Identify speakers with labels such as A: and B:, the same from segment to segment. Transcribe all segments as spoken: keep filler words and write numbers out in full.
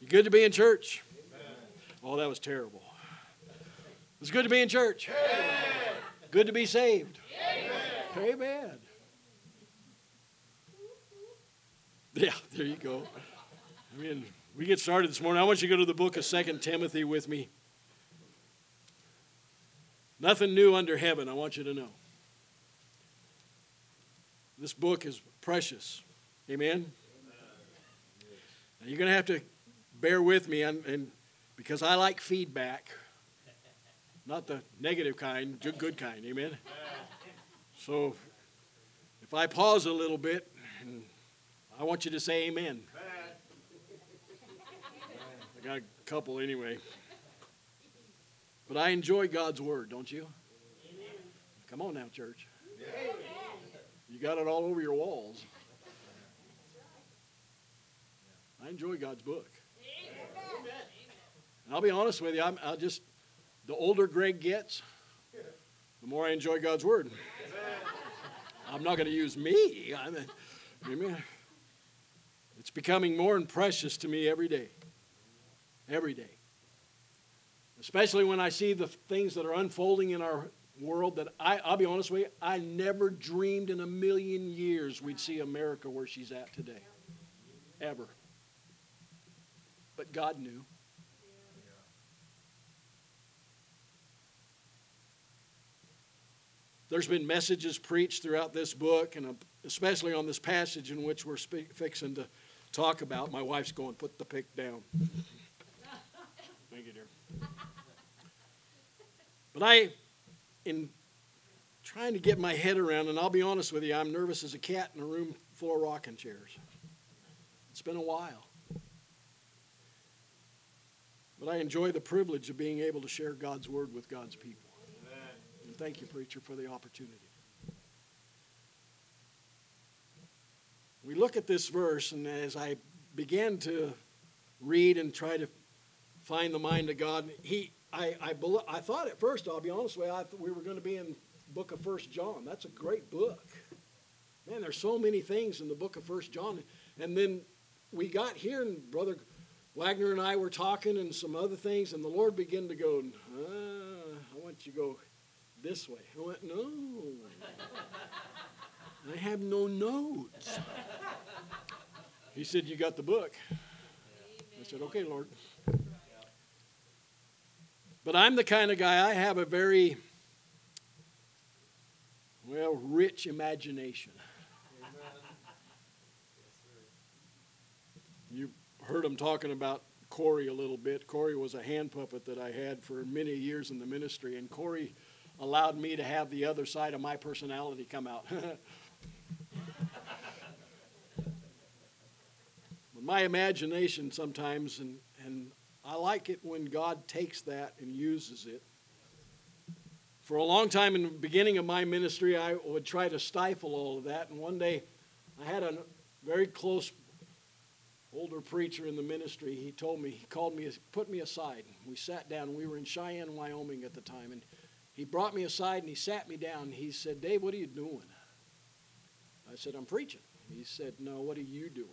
A: You good to be in church? Amen. Oh, that was terrible. It's good to be in church. Amen. Good to be saved. Amen. Amen. Yeah, there you go. I mean, we get started this morning. I want you to go to the book of Second Timothy with me. Nothing new under heaven, I want you to know. This book is precious. Amen? Amen. Now, you're going to have to bear with me, and, and because I like feedback. Not the negative kind, good, good kind. Amen? So, if I pause a little bit, I want you to say amen. I got a couple anyway. But I enjoy God's word, don't you? Amen. Come on now, church. Amen. You got it all over your walls. I enjoy God's book. Amen. And I'll be honest with you, I'm, I'll just, the older Greg gets, the more I enjoy God's word. Amen. I'm not going to use me. I mean, amen. It's becoming more and precious to me every day. Every day. Especially when I see the things that are unfolding in our world that I, I'll be honest with you, I never dreamed in a million years we'd see America where she's at today. Ever. But God knew. There's been messages preached throughout this book, and especially on this passage in which we're speak, fixing to talk about. My wife's going, put the pick down. Thank you, dear. But I, in trying to get my head around, and I'll be honest with you, I'm nervous as a cat in a room full of rocking chairs. It's been a while. But I enjoy the privilege of being able to share God's word with God's people. Amen. And thank you, preacher, for the opportunity. We look at this verse, and as I began to read and try to find the mind of God, he I, I, I thought at first, I'll be honest with you, I thought we were going to be in the book of First John. That's a great book. Man, there's so many things in the book of First John. And then we got here, and Brother Wagner and I were talking and some other things, and the Lord began to go, ah, I want you to go this way. I went, no. I have no notes. He said, you got the book. I said, okay, Lord. But I'm the kind of guy, I have a very, well, rich imagination. Amen. Yes, sir. You heard him talking about Corey a little bit. Corey was a hand puppet that I had for many years in the ministry, and Corey allowed me to have the other side of my personality come out. My imagination sometimes, and, and I like it when God takes that and uses it. For a long time in the beginning of my ministry, I would try to stifle all of that. And one day, I had a very close older preacher in the ministry. He told me, he called me, put me aside. We sat down. We were in Cheyenne, Wyoming at the time. And he brought me aside and he sat me down. He said, Dave, what are you doing? I said, I'm preaching. He said, no, what are you doing?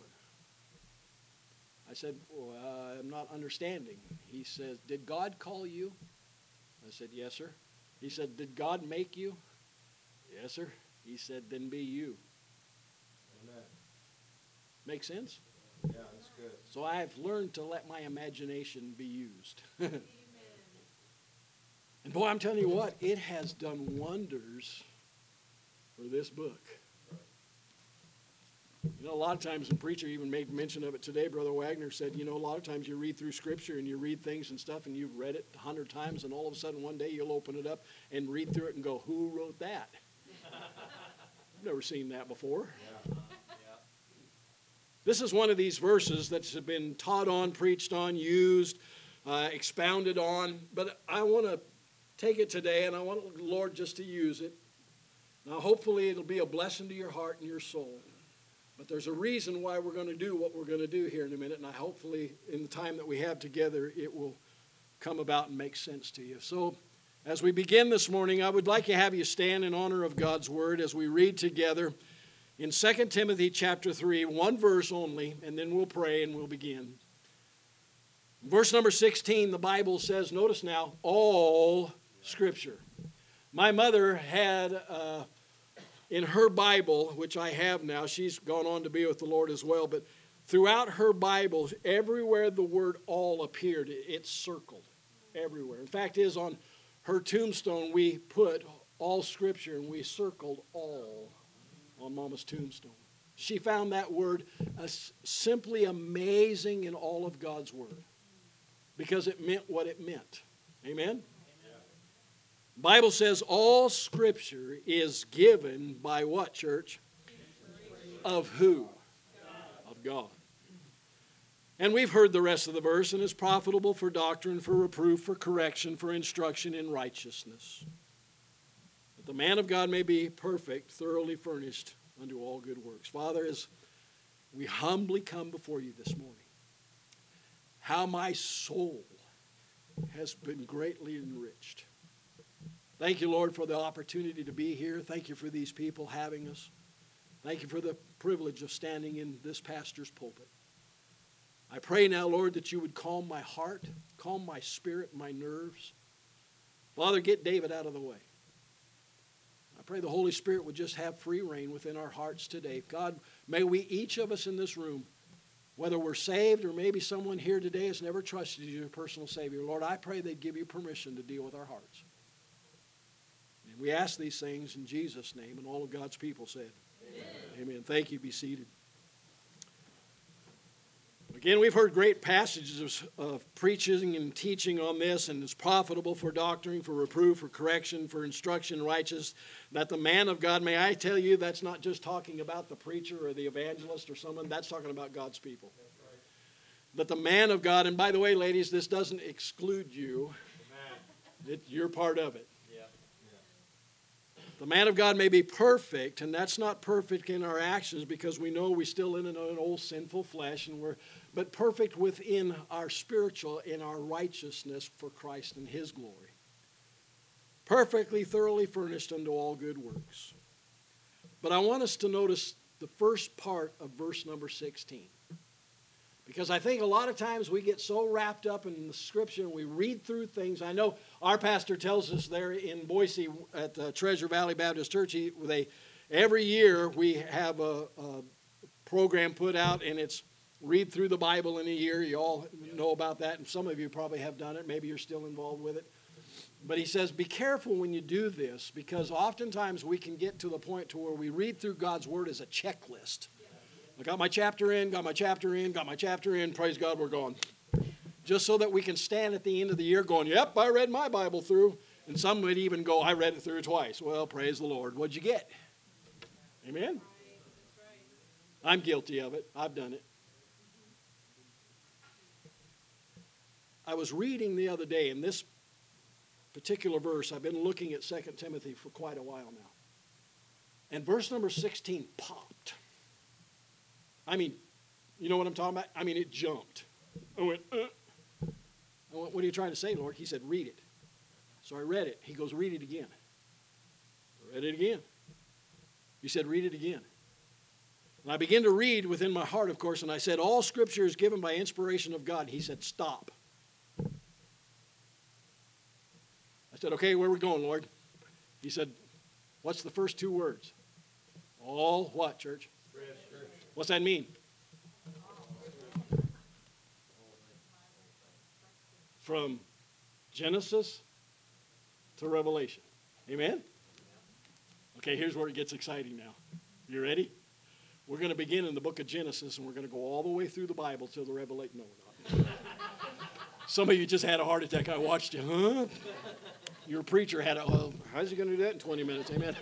A: I said, well, uh, I'm not understanding. He says, did God call you? I said, yes, sir. He said, did God make you? Yes, sir. He said, then be you. Amen. Make sense?
B: Yeah, that's good.
A: So I've learned to let my imagination be used. Amen. And boy, I'm telling you what, it has done wonders for this book. You know, a lot of times, and preacher even made mention of it today, Brother Wagner said, you know, a lot of times you read through Scripture and you read things and stuff and you've read it a hundred times and all of a sudden one day you'll open it up and read through it and go, who wrote that? I've never seen that before. Yeah. Yeah. This is one of these verses that's been taught on, preached on, used, uh, expounded on, but I want to take it today and I want the Lord just to use it. Now, hopefully it'll be a blessing to your heart and your soul. But there's a reason why we're going to do what we're going to do here in a minute, and I hopefully in the time that we have together, it will come about and make sense to you. So as we begin this morning, I would like to have you stand in honor of God's Word as we read together in Second Timothy chapter three, one verse only, and then we'll pray and we'll begin. Verse number sixteen, the Bible says, notice now, all Scripture. My mother had, uh, in her Bible, which I have now, she's gone on to be with the Lord as well, but throughout her Bible, everywhere the word all appeared, it's circled everywhere. In fact, is on her tombstone, we put all Scripture, and we circled all on Mama's tombstone. She found that word uh, simply amazing in all of God's Word because it meant what it meant. Amen? The Bible says all Scripture is given by what, church? Of who? Of God. And we've heard the rest of the verse, and it's profitable for doctrine, for reproof, for correction, for instruction in righteousness, that the man of God may be perfect, thoroughly furnished unto all good works. Father, as we humbly come before you this morning, how my soul has been greatly enriched. Thank you, Lord, for the opportunity to be here. Thank you for these people having us. Thank you for the privilege of standing in this pastor's pulpit. I pray now, Lord, that you would calm my heart, calm my spirit, my nerves. Father, get David out of the way. I pray the Holy Spirit would just have free reign within our hearts today. God, may we, each of us in this room, whether we're saved or maybe someone here today has never trusted you as your personal Savior, Lord, I pray they'd give you permission to deal with our hearts. And we ask these things in Jesus' name, and all of God's people said, Amen. Amen. Thank you. Be seated. Again, we've heard great passages of preaching and teaching on this, and it's profitable for doctrine, for reproof, for correction, for instruction in righteousness, that the man of God, may I tell you, that's not just talking about the preacher or the evangelist or someone, that's talking about God's people. That's right. That the man of God, and by the way, ladies, this doesn't exclude you. It, you're part of it. The man of God may be perfect, and that's not perfect in our actions because we know we still live in an old sinful flesh, and we're, but perfect within our spiritual, in our righteousness for Christ and His glory. Perfectly, thoroughly furnished unto all good works. But I want us to notice the first part of verse number sixteen. Because I think a lot of times we get so wrapped up in the Scripture and we read through things. I know our pastor tells us there in Boise at uh, Treasure Valley Baptist Church, he, they, every year we have a, a program put out, and it's read through the Bible in a year. You all know about that, and some of you probably have done it. Maybe you're still involved with it. But he says, be careful when you do this, because oftentimes we can get to the point to where we read through God's Word as a checklist. I got my chapter in, got my chapter in, got my chapter in, praise God, we're gone. Just so that we can stand at the end of the year going, yep, I read my Bible through. And some would even go, I read it through twice. Well, praise the Lord. What'd you get? Amen? I'm guilty of it. I've done it. I was reading the other day, in this particular verse, I've been looking at Second Timothy for quite a while now. And verse number sixteen popped. I mean, you know what I'm talking about? I mean, it jumped. I went, uh. I went, what are you trying to say, Lord? He said, read it. So I read it. He goes, read it again. I read it again. He said, read it again. And I began to read within my heart, of course, and I said, all Scripture is given by inspiration of God. He said, stop. I said, okay, where are we going, Lord? He said, what's the first two words? All what, church? What's that mean? From Genesis to Revelation. Amen? Okay, here's where it gets exciting now. You ready? We're going to begin in the book of Genesis, and we're going to go all the way through the Bible till the Revelation. No, we're not. Some of you just had a heart attack. I watched you. Huh? Your preacher had a, well, how's he going to do that in twenty minutes? Amen?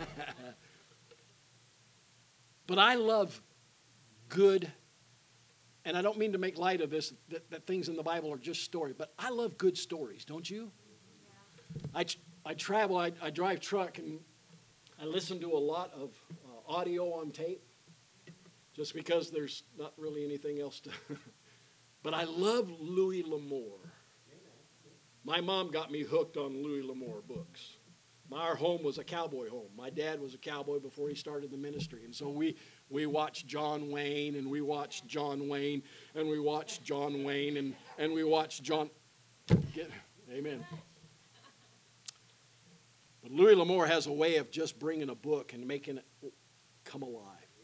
A: But I love good, and I don't mean to make light of this, that, that things in the Bible are just story, but I love good stories, don't you? Yeah. I, I travel, I, I drive truck, and I listen to a lot of uh, audio on tape, just because there's not really anything else to, but I love Louis L'Amour. My mom got me hooked on Louis L'Amour books. Our home was a cowboy home. My dad was a cowboy before he started the ministry. And so we, we watched John Wayne, and we watched John Wayne, and we watched John Wayne. And and we watch John get, amen. But Louis L'Amour has a way of just bringing a book and making it come alive.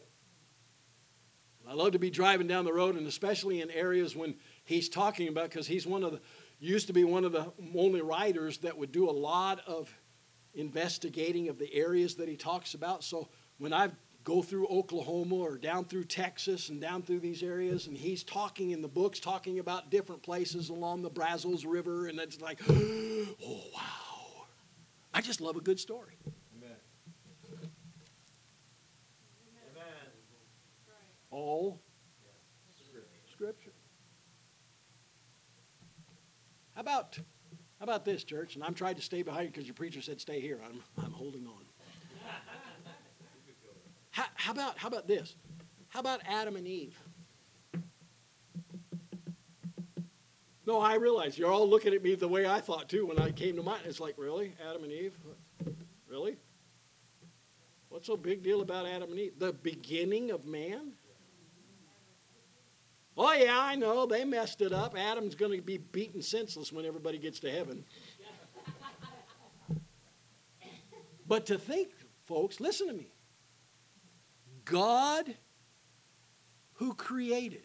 A: I love to be driving down the road, and especially in areas when he's talking about, because he's one of the, used to be one of the only writers that would do a lot of investigating of the areas that he talks about. So when I go through Oklahoma or down through Texas and down through these areas, and he's talking in the books, talking about different places along the Brazos River, and it's like, oh, wow. I just love a good story.
B: Amen. Amen.
A: All Scripture. How about, how about this, church? And I'm trying to stay behind because your preacher said stay here. I'm, I'm holding on. How, how about, how about this? How about Adam and Eve? No, I realize you're all looking at me the way I thought too when I came to mind. It's like, really? Adam and Eve? Really? What's so big deal about Adam and Eve? The beginning of man? Oh, yeah, I know. They messed it up. Adam's going to be beaten senseless when everybody gets to heaven. But to think, folks, listen to me. God, who created,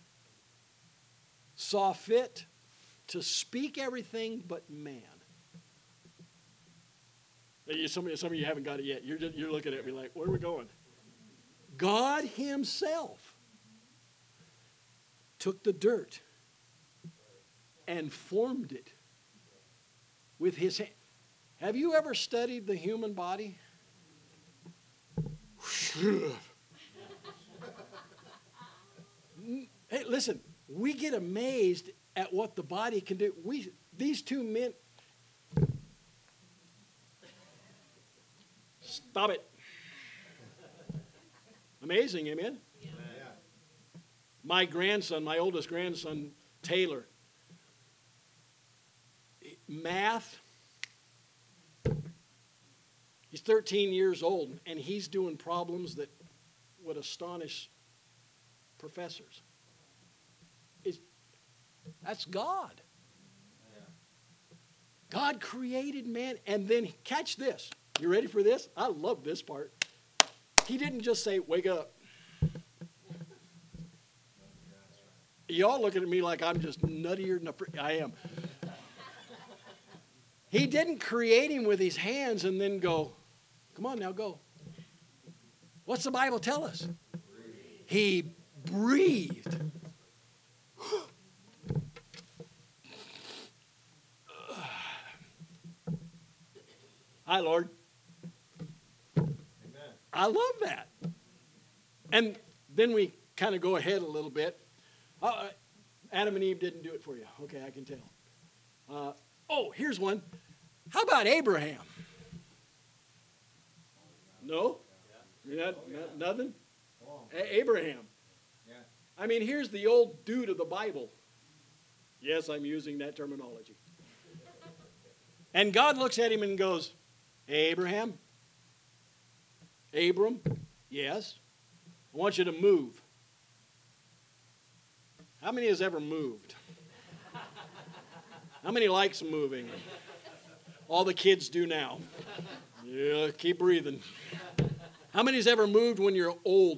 A: saw fit to speak everything but man. Some of you, some of you haven't got it yet. You're, just, you're looking at me like, where are we going? God himself took the dirt and formed it with his hand. Have you ever studied the human body? Hey, listen, we get amazed at what the body can do. We, these two men, stop it. Amazing, amen? Yeah. My grandson, my oldest grandson, Taylor, math, he's thirteen years old, and he's doing problems that would astonish professors. It's, that's God. God created man, and then, catch this. You ready for this? I love this part. He didn't just say, wake up. Y'all looking at me like I'm just nuttier than a... I am. He didn't create him with his hands and then go, come on now, go. What's the Bible tell us? Breathe. He breathed. Hi, Lord. Amen. I love that. And then we kind of go ahead a little bit. Uh, Adam and Eve didn't do it for you. Okay, I can tell. Uh, oh, here's one. How about Abraham? No? Yeah. Not, not, nothing? A- Abraham. Yeah. I mean, here's the old dude of the Bible. Yes, I'm using that terminology. And God looks at him and goes, Abraham? Abram? Yes? I want you to move. How many has ever moved? How many likes moving? All the kids do now. Yeah, keep breathing. How many has ever moved when you're old?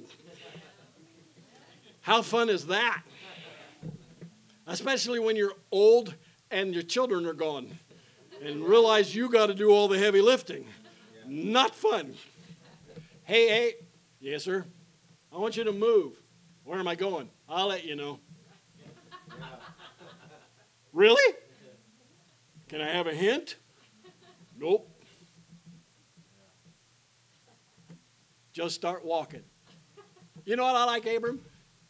A: How fun is that? Especially when you're old and your children are gone and realize you got to do all the heavy lifting. Not fun. Hey, hey. Yes, sir. I want you to move. Where am I going? I'll let you know. Really? Can I have a hint? Nope. Just start walking. You know what I like, Abram?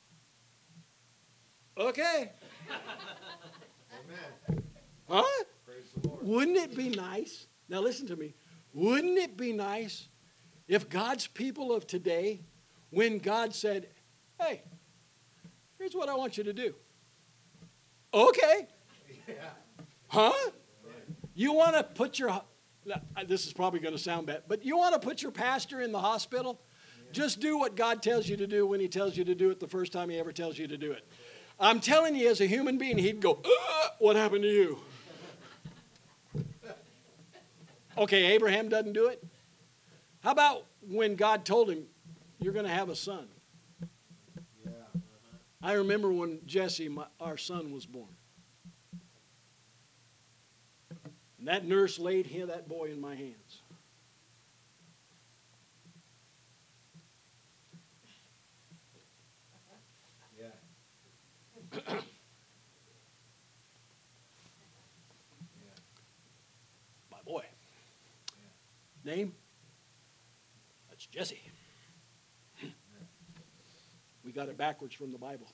A: Okay. Amen. Huh? Praise the Lord. Wouldn't it be nice? Now listen to me. Wouldn't it be nice if God's people of today, when God said, hey, here's what I want you to do. Okay. Yeah. Huh? You want to put your, this is probably going to sound bad, but you want to put your pastor in the hospital? Yeah. Just do what God tells you to do when he tells you to do it the first time he ever tells you to do it. I'm telling you, as a human being, he'd go, uh, what happened to you? Okay, Abraham doesn't do it. How about when God told him, you're going to have a son?
B: Yeah. Uh-huh.
A: I remember when Jesse, my, our son, was born. And that nurse laid him, that boy in my hands.
B: Yeah.
A: My boy.
B: Yeah.
A: Name? That's Jesse. We got it backwards from the Bible.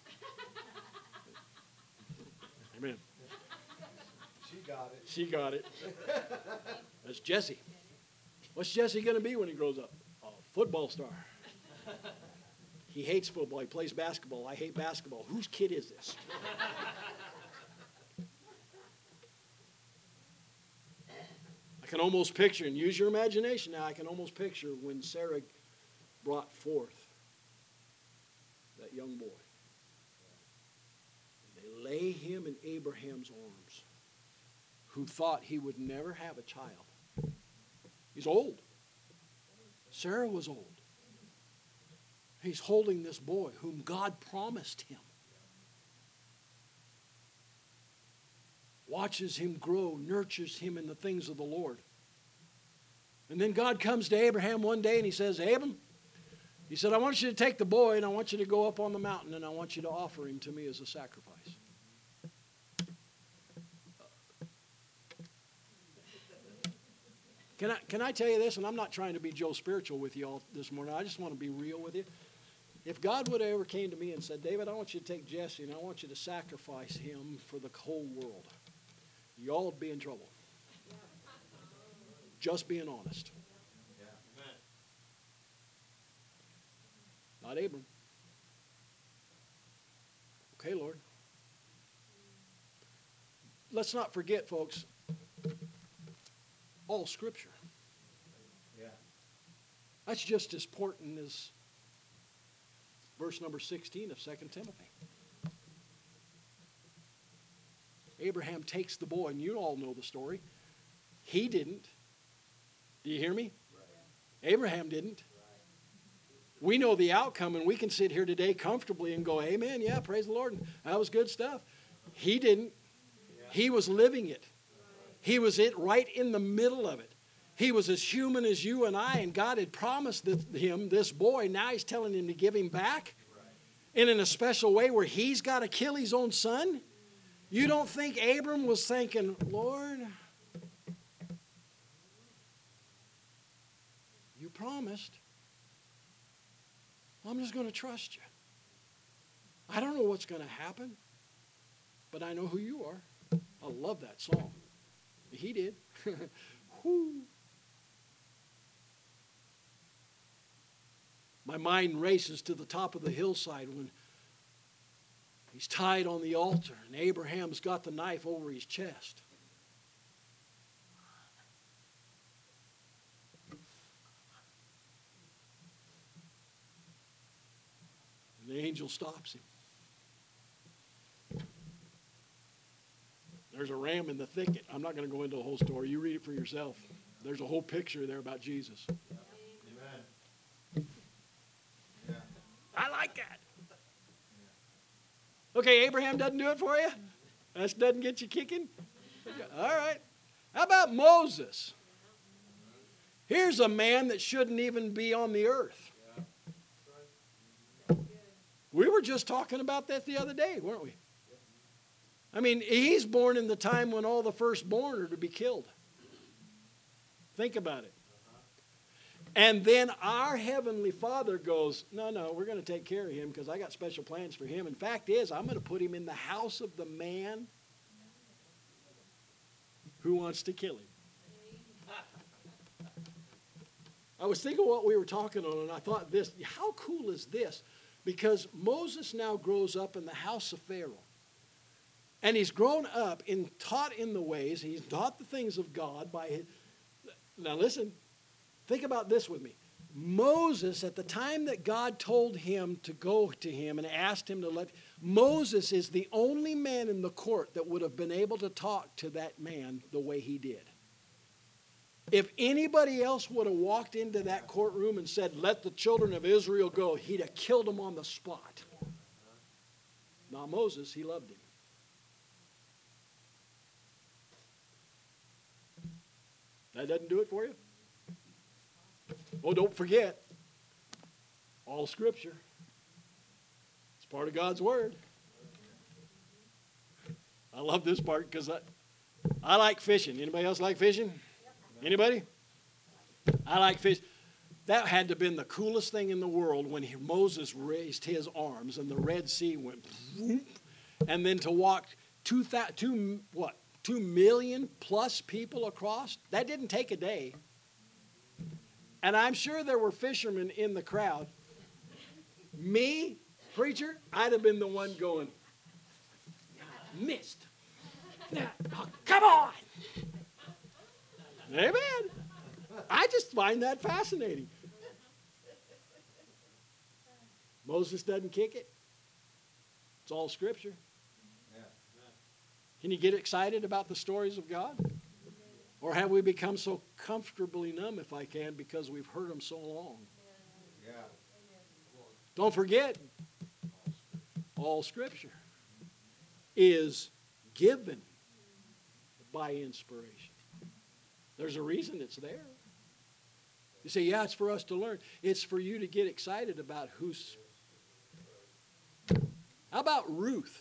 A: Amen.
B: She got it.
A: She got it. That's Jesse. What's Jesse going to be when he grows up? A football star. He hates football. He plays basketball. I hate basketball. Whose kid is this? I can almost picture, and use your imagination now, I can almost picture when Sarah brought forth that young boy. And they lay him in Abraham's arms, who thought he would never have a child. He's old. Sarah was old. He's holding this boy whom God promised him. Watches him grow, nurtures him in the things of the Lord. And then God comes to Abraham one day and he says, Abram, he said, I want you to take the boy and I want you to go up on the mountain and I want you to offer him to me as a sacrifice. Can I, can I tell you this? And I'm not trying to be Joe Spiritual with you all this morning. I just want to be real with you. If God would have ever came to me and said, David, I want you to take Jesse and I want you to sacrifice him for the whole world, you all would be in trouble. Just being honest.
B: Yeah. Amen.
A: Not Abram. Okay, Lord. Let's not forget, folks, all Scripture.
B: Yeah.
A: That's just as important as verse number sixteen of Second Timothy. Abraham takes the boy, and you all know the story. He didn't. Do you hear me? Right. Abraham didn't. Right. We know the outcome, and we can sit here today comfortably and go, amen, yeah, praise the Lord. That was good stuff. He didn't. Yeah. He was living it. Right. He was it right in the middle of it. He was as human as you and I, and God had promised this, him this boy. Now he's telling him to give him back. Right. And in a special way where he's got to kill his own son. You don't think Abram was thinking, Lord, you promised. I'm just going to trust you. I don't know what's going to happen, but I know who you are. I love that song. He did. Whoo. My mind races to the top of the hillside when he's tied on the altar and Abraham's got the knife over his chest. And the angel stops him. There's a ram in the thicket. I'm not going to go into the whole story. You read it for yourself. There's a whole picture there about Jesus.
B: Amen. Yeah.
A: I like that. Okay, Abraham doesn't do it for you? That doesn't get you kicking? All right. How about Moses? Here's a man that shouldn't even be on the earth. We were just talking about that the other day, weren't we? I mean, he's born in the time when all the firstborn are to be killed. Think about it. And then our Heavenly Father goes, no, no, we're going to take care of him because I got special plans for him. And fact is, I'm going to put him in the house of the man who wants to kill him. I was thinking what we were talking on, and I thought this, how cool is this? Because Moses now grows up in the house of Pharaoh. And he's grown up and taught in the ways, he's taught the things of God by his, now listen, think about this with me. Moses, at the time that God told him to go to him and asked him to let, Moses is the only man in the court that would have been able to talk to that man the way he did. If anybody else would have walked into that courtroom and said, let the children of Israel go, he'd have killed them on the spot. Not Moses, he loved him. That doesn't do it for you? Oh, don't forget, all Scripture. It's part of God's Word. I love this part because I, I like fishing. Anybody else like fishing? Anybody? I like fish. That had to have been the coolest thing in the world when he, Moses raised his arms and the Red Sea went whoop, and then to walk two, two, what, two million plus people across. That didn't take a day. And I'm sure there were fishermen in the crowd. Me, preacher, I'd have been the one going, missed. Oh, come on. Amen. I just find that fascinating. Moses doesn't kick it. It's all Scripture. Can you get excited about the stories of God? Or have we become so comfortably numb, if I can, because we've heard them so long?
B: Yeah.
A: Don't forget, all Scripture is given by inspiration. There's a reason it's there. You say, yeah, it's for us to learn. It's for you to get excited about who's. How about Ruth?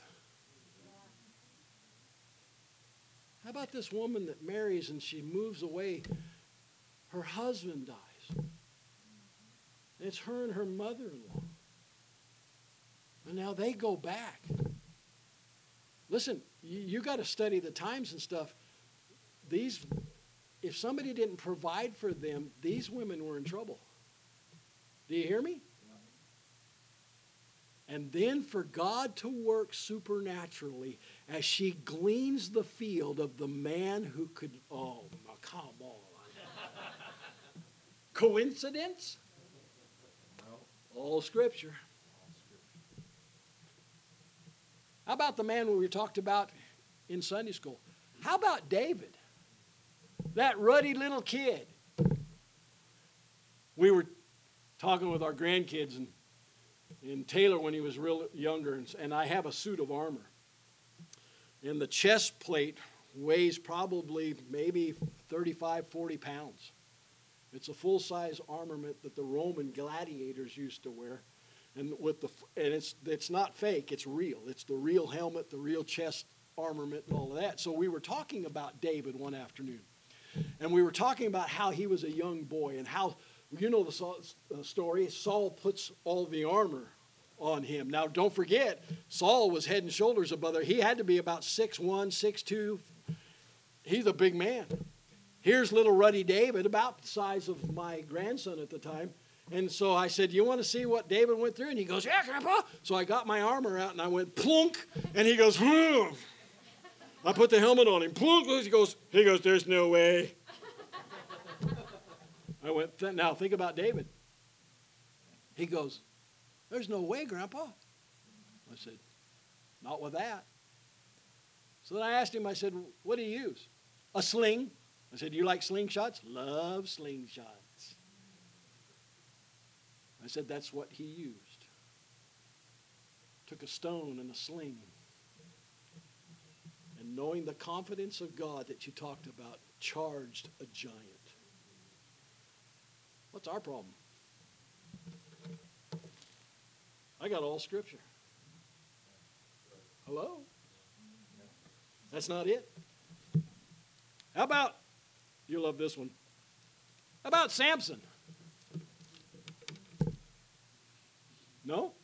A: How about this woman that marries and she moves away? Her husband dies. And it's her and her mother-in-law. And now they go back. Listen, you, you got to study the times and stuff. These, if somebody didn't provide for them, these women were in trouble. Do you hear me? And then for God to work supernaturally as she gleans the field of the man who could, oh, come on. Coincidence?
B: No.
A: All Scripture.
B: All Scripture.
A: How about the man we talked about in Sunday school? How about David? That ruddy little kid. We were talking with our grandkids and And Taylor, when he was real younger, and, and I have a suit of armor. And the chest plate weighs probably maybe thirty-five, forty pounds. It's a full-size armament that the Roman gladiators used to wear. And with the and it's it's not fake, it's real. It's the real helmet, the real chest armament, and all of that. So we were talking about David one afternoon. And we were talking about how he was a young boy and how, you know the story, Saul puts all the armor on him. Now, don't forget, Saul was head and shoulders above there. He had to be about six one, six two. He's a big man. Here's little ruddy David, about the size of my grandson at the time. And so I said, you want to see what David went through? And he goes, yeah, Grandpa. So I got my armor out and I went plunk. And he goes, hmm. I put the helmet on him. Plunk. He goes, he goes, there's no way. I went, now think about David. He goes, there's no way, Grandpa. I said, not with that. So then I asked him, I said, what do you use? A sling. I said, do you like slingshots? Love slingshots. I said, that's what he used. Took a stone and a sling. And knowing the confidence of God that you talked about, charged a giant. What's our problem? I got all Scripture. Hello? That's not it. How about, you'll love this one. How about Samson? No?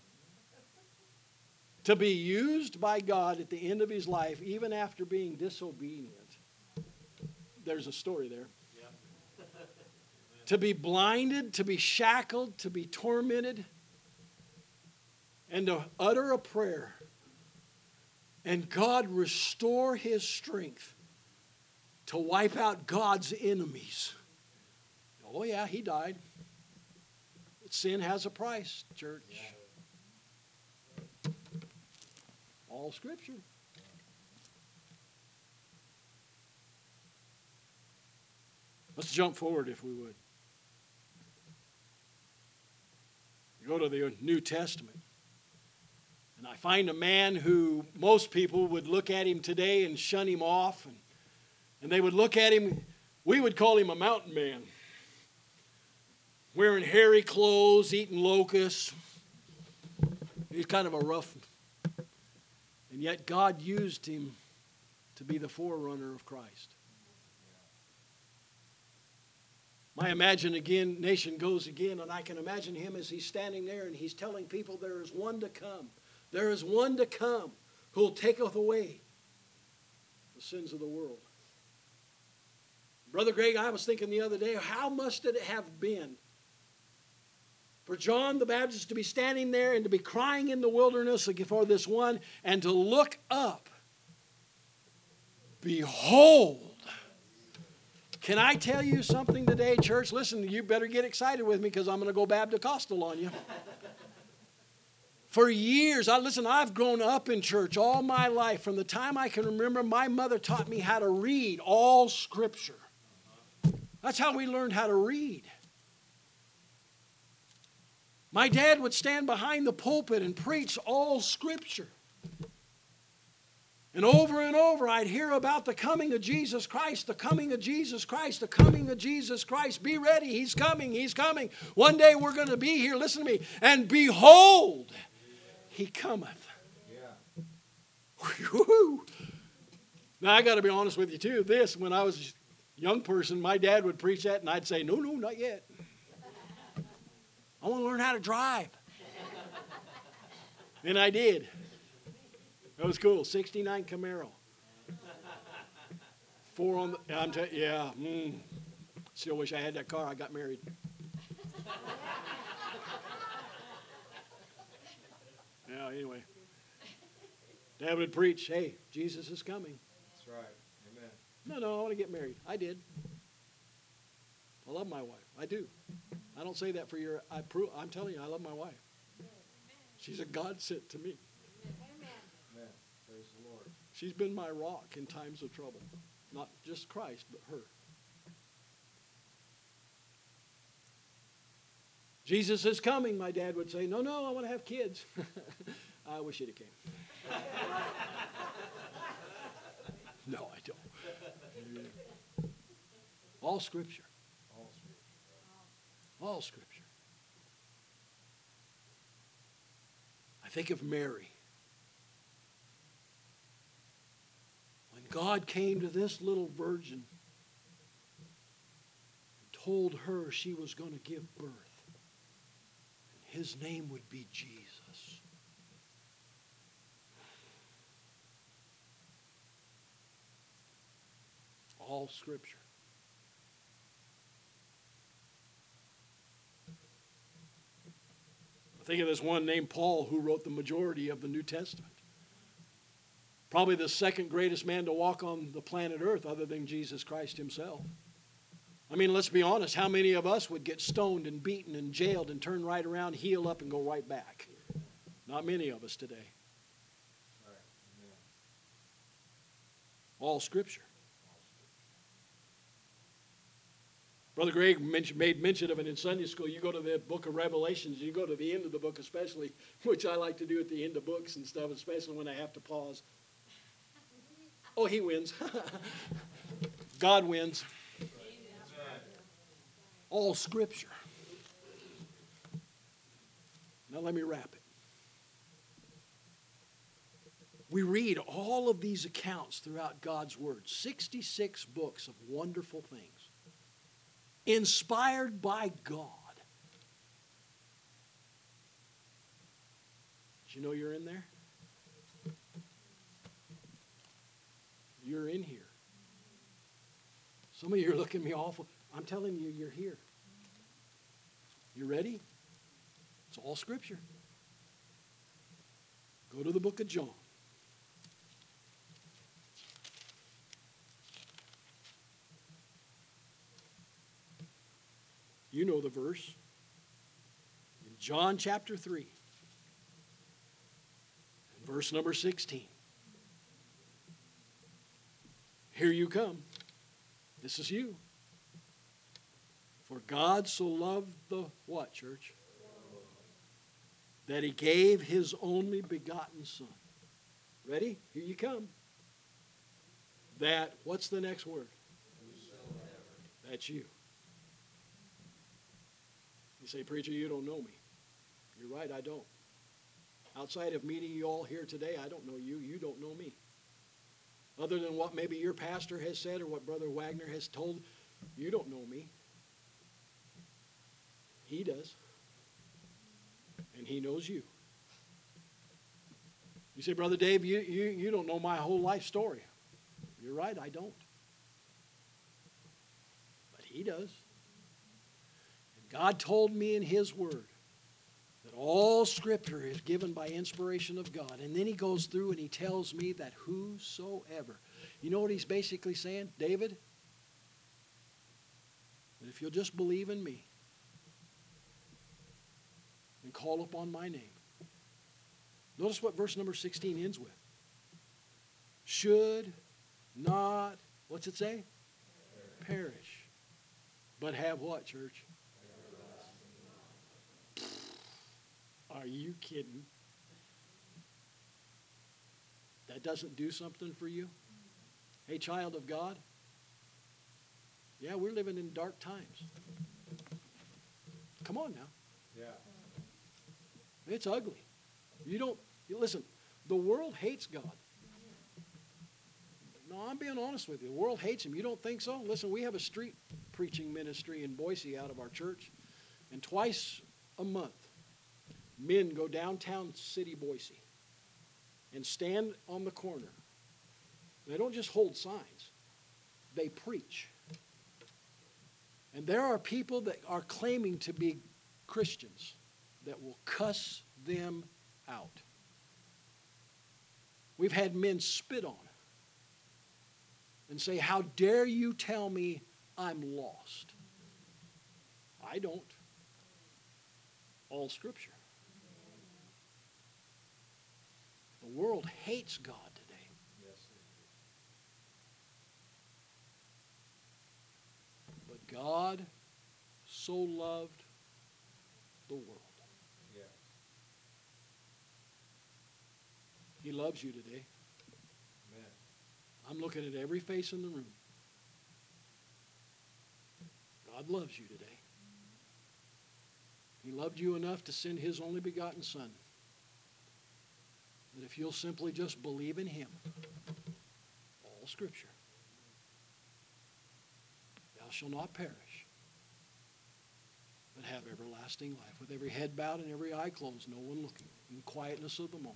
A: To be used by God at the end of his life, even after being disobedient. There's a story there. To be blinded, to be shackled, to be tormented, and to utter a prayer. And God restore his strength to wipe out God's enemies. Oh yeah, he died. But sin has a price, church. All Scripture. Let's jump forward if we would. Go to the New Testament. And I find a man who most people would look at him today and shun him off. And, and they would look at him, we would call him a mountain man. Wearing hairy clothes, eating locusts. He's kind of a rough. And yet God used him to be the forerunner of Christ. My imagination goes again, and I can imagine him as he's standing there and he's telling people there is one to come. There is one to come who will taketh away the sins of the world. Brother Greg, I was thinking the other day, how must it have been for John the Baptist to be standing there and to be crying in the wilderness for this one and to look up. Behold. Can I tell you something today, church? Listen, you better get excited with me because I'm going to go Baptist-Costal on you. For years, I listen, I've grown up in church all my life. From the time I can remember, my mother taught me how to read all Scripture. That's how we learned how to read. My dad would stand behind the pulpit and preach all Scripture. And over and over, I'd hear about the coming of Jesus Christ, the coming of Jesus Christ, the coming of Jesus Christ. Be ready. He's coming. He's coming. One day we're going to be here. Listen to me. And behold, He cometh.
B: Yeah.
A: Whew. Now, I got to be honest with you, too. This, when I was a young person, my dad would preach that, and I'd say, no, no, not yet. I want to learn how to drive. And I did. That was cool. sixty-nine Camaro. Four on the, I'm t- yeah. Mm. Still wish I had that car. I got married. Yeah, anyway. Dad would preach, hey, Jesus is coming.
B: That's right. Amen.
A: No, no, I want to get married. I did. I love my wife. I do. I don't say that for your, I prove, I'm telling you, I love my wife. She's a godsend to me.
B: Amen. Praise the Lord.
A: She's been my rock in times of trouble. Not just Christ, but her. Jesus is coming, my dad would say. No, no, I want to have kids. I wish he'd have came. No, I don't. All Scripture.
B: All Scripture.
A: All Scripture. I think of Mary. When God came to this little virgin and told her she was going to give birth, and his name would be Jesus. All Scripture. I think of this one named Paul who wrote the majority of the New Testament. Probably the second greatest man to walk on the planet Earth other than Jesus Christ himself. I mean, let's be honest. How many of us would get stoned and beaten and jailed and turn right around, heal up, and go right back? Not many of us today.
B: Right. Amen.
A: All Scripture.
B: All Scripture.
A: Brother Greg mentioned, made mention of it in Sunday school. You go to the book of Revelations, you go to the end of the book especially, which I like to do at the end of books and stuff, especially when I have to pause. Oh, he wins. God wins. All Scripture. Now let me wrap it. We read all of these accounts throughout God's Word. sixty-six books of wonderful things. Inspired by God. Did you know you're in there? You're in here. Some of you are looking at me awful. I'm telling you, you're here. You ready? It's all Scripture. Go to the book of John. You know the verse. In John chapter three. Verse number sixteen. Here you come. This is you. For God so loved the what, church? That he gave his only begotten Son. Ready? Here you come. That, what's the next word? That's you. You say, preacher, you don't know me. You're right, I don't. Outside of meeting you all here today, I don't know you. You don't know me. Other than what maybe your pastor has said or what Brother Wagner has told, you don't know me. He does. And he knows you. You say, Brother Dave, you, you, you don't know my whole life story. You're right, I don't. But he does. And God told me in his word that all Scripture is given by inspiration of God. And then he goes through and he tells me that whosoever. You know what he's basically saying? David, that if you'll just believe in me and call upon my name. Notice what verse number sixteen ends with. Should not, what's it say? Perish. Perish. But have what, church? Are you kidding? That doesn't do something for you? Hey, child of God. Yeah, we're living in dark times. Come on now.
B: Yeah.
A: It's ugly. You don't, you listen, the world hates God. No, I'm being honest with you. The world hates him. You don't think so? Listen, we have a street preaching ministry in Boise out of our church. And twice a month, men go downtown city Boise and stand on the corner. They don't just hold signs. They preach. And there are people that are claiming to be Christians that will cuss them out. We've had men spit on and say, how dare you tell me I'm lost? I don't. All Scripture. The world hates God today.
B: Yes, they do.
A: But God so loved the world.
B: Yeah.
A: He loves you today.
B: Amen.
A: I'm looking at every face in the room. God loves you today. He loved you enough to send his only begotten Son. That if you'll simply just believe in him, all Scripture, thou shalt not perish, but have everlasting life. With every head bowed and every eye closed, no one looking, in the quietness of the moment.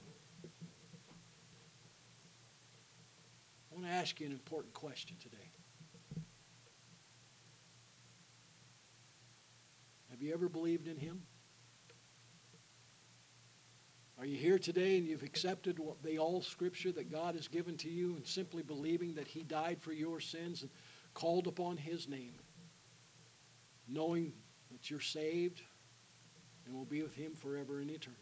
A: I want to ask you an important question today. Have you ever believed in him? Are you here today and you've accepted what the all Scripture that God has given to you and simply believing that he died for your sins and called upon his name, knowing that you're saved and will be with him forever in eternity?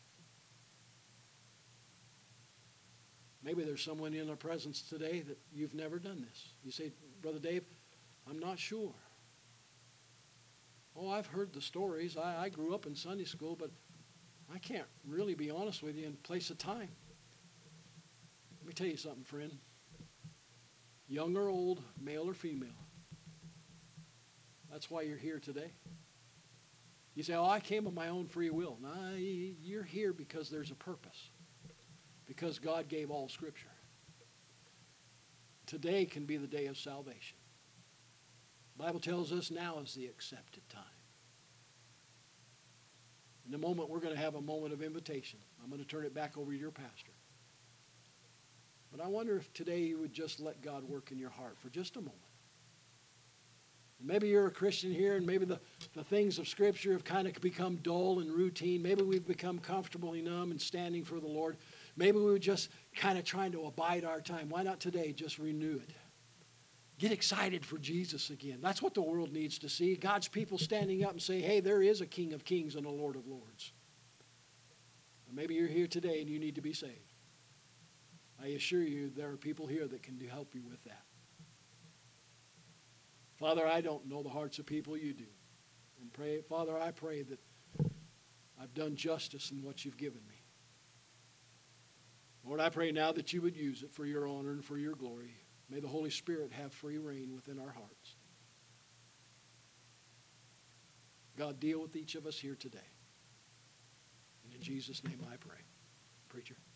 A: Maybe there's someone in our presence today that you've never done this. You say, Brother Dave, I'm not sure. Oh, I've heard the stories. I, I grew up in Sunday school, but I can't really be honest with you in place of time. Let me tell you something, friend. Young or old, male or female. That's why you're here today. You say, oh, I came of my own free will. No, you're here because there's a purpose. Because God gave all Scripture. Today can be the day of salvation. The Bible tells us now is the accepted time. In a moment, we're going to have a moment of invitation. I'm going to turn it back over to your pastor. But I wonder if today you would just let God work in your heart for just a moment. Maybe you're a Christian here, and maybe the, the things of Scripture have kind of become dull and routine. Maybe we've become comfortably numb and standing for the Lord. Maybe we were just kind of trying to abide our time. Why not today just renew it? Get excited for Jesus again. That's what the world needs to see. God's people standing up and say, hey, there is a King of Kings and a Lord of Lords. Or maybe you're here today and you need to be saved. I assure you there are people here that can do, help you with that. Father, I don't know the hearts of people, you do. And pray, Father, I pray that I've done justice in what you've given me. Lord, I pray now that you would use it for your honor and for your glory. May the Holy Spirit have free reign within our hearts. God, deal with each of us here today. And in Jesus' name I pray. Preacher.